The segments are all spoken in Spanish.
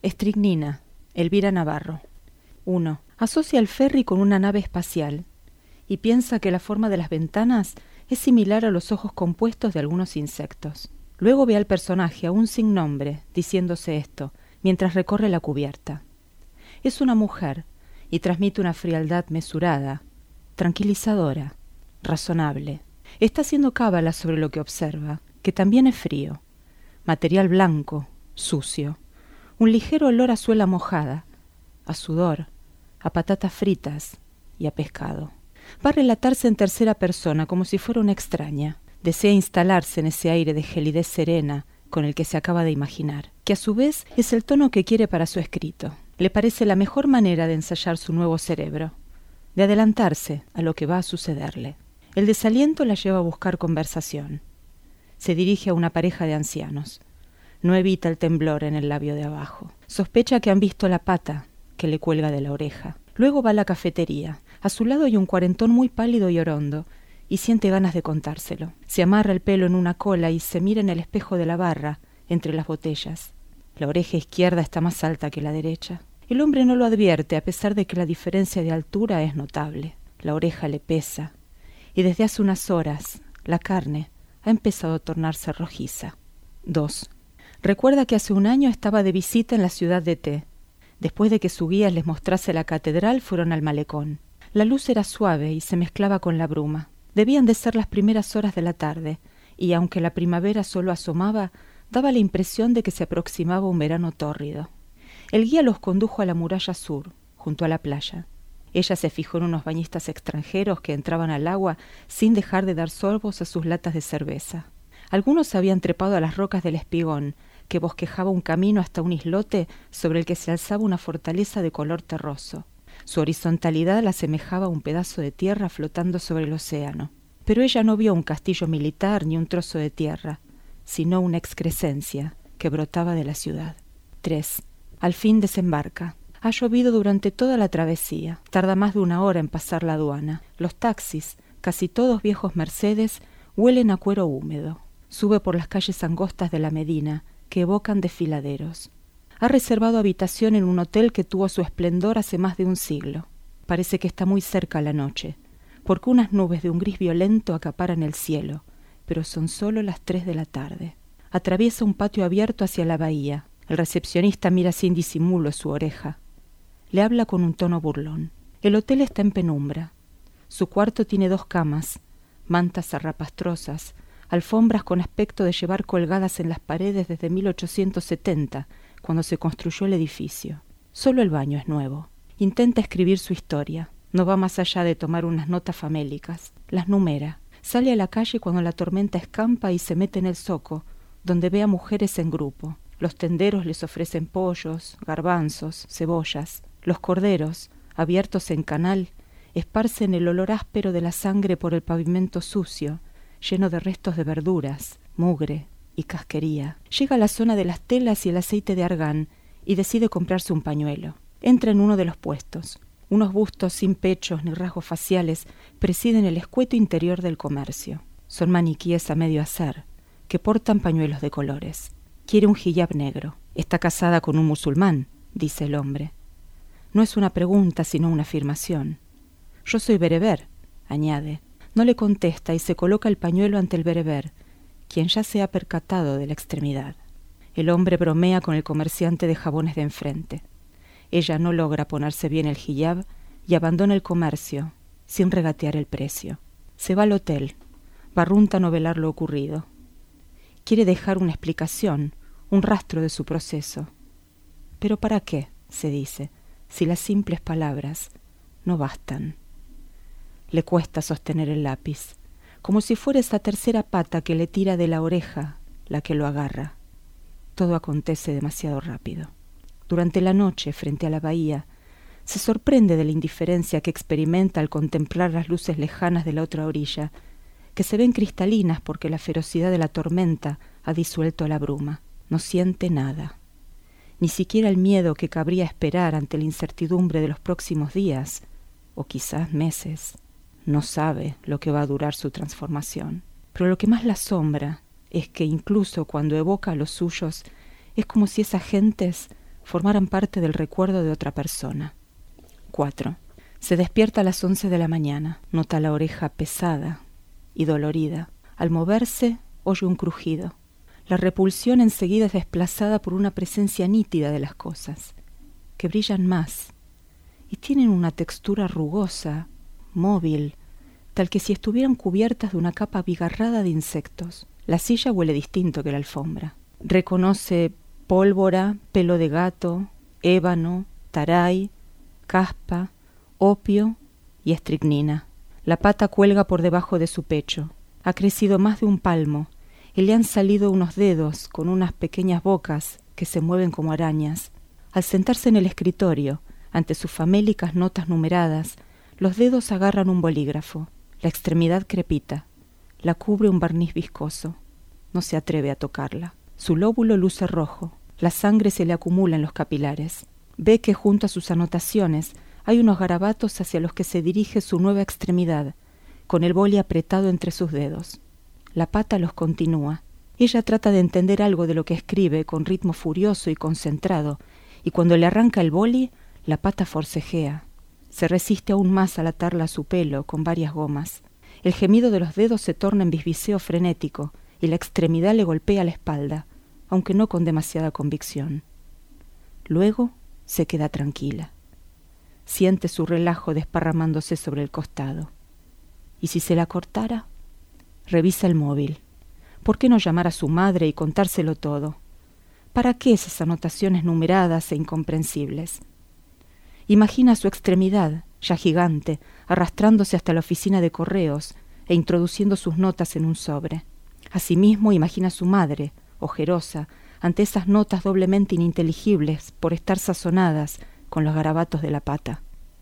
Estricnina, Elvira Navarro. 1. Asocia el ferry con una nave espacial y piensa que la forma de las ventanas es similar a los ojos compuestos de algunos insectos. Luego ve al personaje, aún sin nombre, diciéndose esto, mientras recorre la cubierta. Es una mujer y transmite una frialdad mesurada, tranquilizadora, razonable. Está haciendo cábala sobre lo que observa, que también es frío. Material blanco, sucio. Un ligero olor a suela mojada, a sudor, a patatas fritas y a pescado. Va a relatarse en tercera persona como si fuera una extraña. Desea instalarse en ese aire de gelidez serena con el que se acaba de imaginar, que a su vez es el tono que quiere para su escrito. Le parece la mejor manera de ensayar su nuevo cerebro, de adelantarse a lo que va a sucederle. El desaliento la lleva a buscar conversación. Se dirige a una pareja de ancianos. No evita el temblor en el labio de abajo. Sospecha que han visto la pata que le cuelga de la oreja. Luego va a la cafetería. A su lado hay un cuarentón muy pálido y orondo, y siente ganas de contárselo. Se amarra el pelo en una cola y se mira en el espejo de la barra, entre las botellas. La oreja izquierda está más alta que la derecha. El hombre no lo advierte, a pesar de que la diferencia de altura es notable. La oreja le pesa, y desde hace unas horas la carne ha empezado a tornarse rojiza. 2. Recuerda que hace un año estaba de visita en la ciudad de T. Después de que su guía les mostrase la catedral, fueron al malecón. La luz era suave y se mezclaba con la bruma. Debían de ser las primeras horas de la tarde, y aunque la primavera solo asomaba, daba la impresión de que se aproximaba un verano tórrido. El guía los condujo a la muralla sur, junto a la playa. Ella se fijó en unos bañistas extranjeros que entraban al agua sin dejar de dar sorbos a sus latas de cerveza. Algunos habían trepado a las rocas del espigón, que bosquejaba un camino hasta un islote sobre el que se alzaba una fortaleza de color terroso. Su horizontalidad la asemejaba a un pedazo de tierra flotando sobre el océano. Pero ella no vio un castillo militar ni un trozo de tierra, sino una excrescencia que brotaba de la ciudad. 3. Al fin desembarca. Ha llovido durante toda la travesía. Tarda más de una hora en pasar la aduana. Los taxis, casi todos viejos Mercedes, huelen a cuero húmedo. Sube por las calles angostas de la Medina, que evocan desfiladeros. Ha reservado habitación en un hotel que tuvo su esplendor hace más de un siglo. Parece que está muy cerca la noche, porque unas nubes de un gris violento acaparan el cielo, pero son solo las 3 de la tarde. Atraviesa un patio abierto hacia la bahía. El recepcionista mira sin disimulo su oreja. Le habla con un tono burlón. El hotel está en penumbra. Su cuarto tiene 2 camas, mantas zarrapastrosas, alfombras con aspecto de llevar colgadas en las paredes desde 1870, cuando se construyó el edificio. Solo el baño es nuevo. Intenta escribir su historia. No va más allá de tomar unas notas famélicas. Las numera. Sale a la calle cuando la tormenta escampa y se mete en el zoco, donde ve a mujeres en grupo. Los tenderos les ofrecen pollos, garbanzos, cebollas. Los corderos, abiertos en canal, esparcen el olor áspero de la sangre por el pavimento sucio, lleno de restos de verduras, mugre y casquería. Llega a la zona de las telas y el aceite de argán y decide comprarse un pañuelo. Entra en uno de los puestos. Unos bustos sin pechos ni rasgos faciales presiden el escueto interior del comercio. Son maniquíes a medio hacer, que portan pañuelos de colores. Quiere un hijab negro. Está casada con un musulmán, dice el hombre. No es una pregunta, sino una afirmación. Yo soy bereber, añade. No le contesta y se coloca el pañuelo ante el bereber, quien ya se ha percatado de la extremidad. El hombre bromea con el comerciante de jabones de enfrente. Ella no logra ponerse bien el hijab y abandona el comercio, sin regatear el precio. Se va al hotel. Barrunta a novelar lo ocurrido. Quiere dejar una explicación, un rastro de su proceso. ¿Pero para qué?, se dice, si las simples palabras no bastan. Le cuesta sostener el lápiz, como si fuera esa tercera pata que le tira de la oreja la que lo agarra. Todo acontece demasiado rápido. Durante la noche, frente a la bahía, se sorprende de la indiferencia que experimenta al contemplar las luces lejanas de la otra orilla, que se ven cristalinas porque la ferocidad de la tormenta ha disuelto la bruma. No siente nada, ni siquiera el miedo que cabría esperar ante la incertidumbre de los próximos días, o quizás meses. No sabe lo que va a durar su transformación. Pero lo que más la asombra es que incluso cuando evoca a los suyos, es como si esas gentes formaran parte del recuerdo de otra persona. 4. Se despierta a las 11 de la mañana, nota la oreja pesada y dolorida. Al moverse, oye un crujido. La repulsión enseguida es desplazada por una presencia nítida de las cosas, que brillan más y tienen una textura rugosa, móvil, tal que si estuvieran cubiertas de una capa abigarrada de insectos. La silla huele distinto que la alfombra. Reconoce pólvora, pelo de gato, ébano, taray, caspa, opio y estricnina. La pata cuelga por debajo de su pecho. Ha crecido más de un palmo y le han salido unos dedos con unas pequeñas bocas que se mueven como arañas. Al sentarse en el escritorio, ante sus famélicas notas numeradas, los dedos agarran un bolígrafo. La extremidad crepita. La cubre un barniz viscoso. No se atreve a tocarla. Su lóbulo luce rojo. La sangre se le acumula en los capilares. Ve que junto a sus anotaciones hay unos garabatos hacia los que se dirige su nueva extremidad, con el boli apretado entre sus dedos. La pata los continúa. Ella trata de entender algo de lo que escribe con ritmo furioso y concentrado, y cuando le arranca el boli, la pata forcejea. Se resiste aún más al atarla a su pelo con varias gomas. El gemido de los dedos se torna en bisbiseo frenético, y la extremidad le golpea la espalda, aunque no con demasiada convicción. Luego se queda tranquila. Siente su relajo desparramándose sobre el costado. ¿Y si se la cortara? Revisa el móvil. ¿Por qué no llamar a su madre y contárselo todo? ¿Para qué esas anotaciones numeradas e incomprensibles? Imagina su extremidad, ya gigante, arrastrándose hasta la oficina de correos e introduciendo sus notas en un sobre. Asimismo, imagina a su madre, ojerosa, ante esas notas doblemente ininteligibles por estar sazonadas con los garabatos de la pata.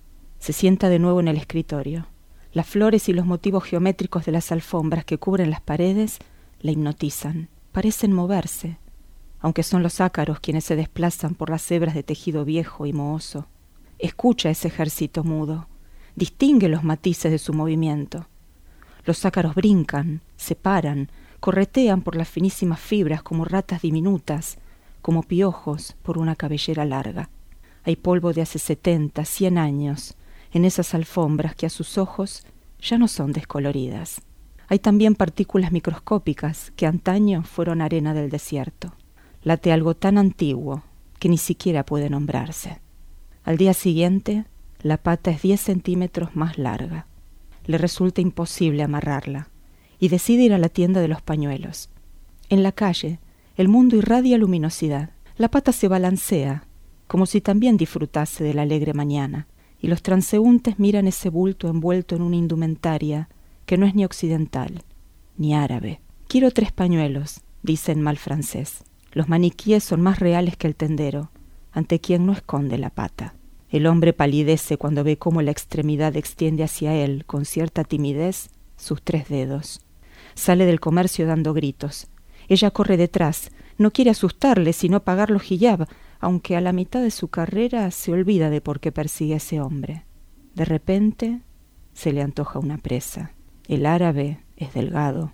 Se sienta de nuevo en el escritorio. Las flores y los motivos geométricos de las alfombras que cubren las paredes la hipnotizan. Parecen moverse, aunque son los ácaros quienes se desplazan por las hebras de tejido viejo y mohoso. Escucha ese ejército mudo. Distingue los matices de su movimiento. Los ácaros brincan, se paran, corretean por las finísimas fibras como ratas diminutas, como piojos por una cabellera larga. Hay polvo de hace 70, 100 años en esas alfombras que a sus ojos ya no son descoloridas. Hay también partículas microscópicas que antaño fueron arena del desierto. Late algo tan antiguo que ni siquiera puede nombrarse. Al día siguiente, la pata es 10 centímetros más larga. Le resulta imposible amarrarla y decide ir a la tienda de los pañuelos. En la calle, el mundo irradia luminosidad. La pata se balancea, como si también disfrutase de la alegre mañana, y los transeúntes miran ese bulto envuelto en una indumentaria que no es ni occidental, ni árabe. «Quiero 3 pañuelos», dice en mal francés. Los maniquíes son más reales que el tendero, ante quien no esconde la pata. El hombre palidece cuando ve cómo la extremidad extiende hacia él, con cierta timidez, sus 3 dedos. Sale del comercio dando gritos. Ella corre detrás. No quiere asustarle, sino pagar los hijab, aunque a la mitad de su carrera se olvida de por qué persigue a ese hombre. De repente se le antoja una presa. El árabe es delgado.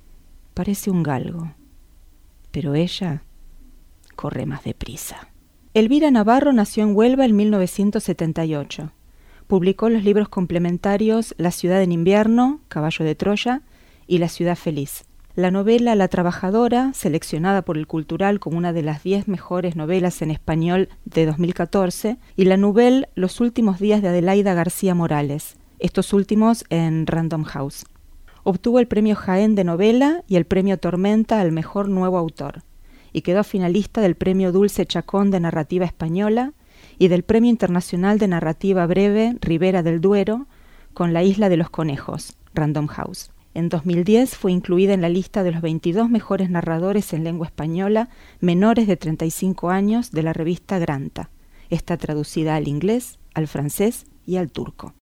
Parece un galgo. Pero ella corre más deprisa. Elvira Navarro nació en Huelva en 1978. Publicó los libros complementarios La ciudad en invierno, Caballo de Troya, y La ciudad feliz. La novela La trabajadora, seleccionada por El Cultural como una de las 10 mejores novelas en español de 2014, y la novela Los últimos días de Adelaida García Morales, estos últimos en Random House. Obtuvo el premio Jaén de novela y el premio Tormenta al mejor nuevo autor, y quedó finalista del premio Dulce Chacón de narrativa española y del premio internacional de narrativa breve Ribera del Duero con La isla de los conejos, Random House. En 2010 fue incluida en la lista de los 22 mejores narradores en lengua española menores de 35 años de la revista Granta. Está traducida al inglés, al francés y al turco.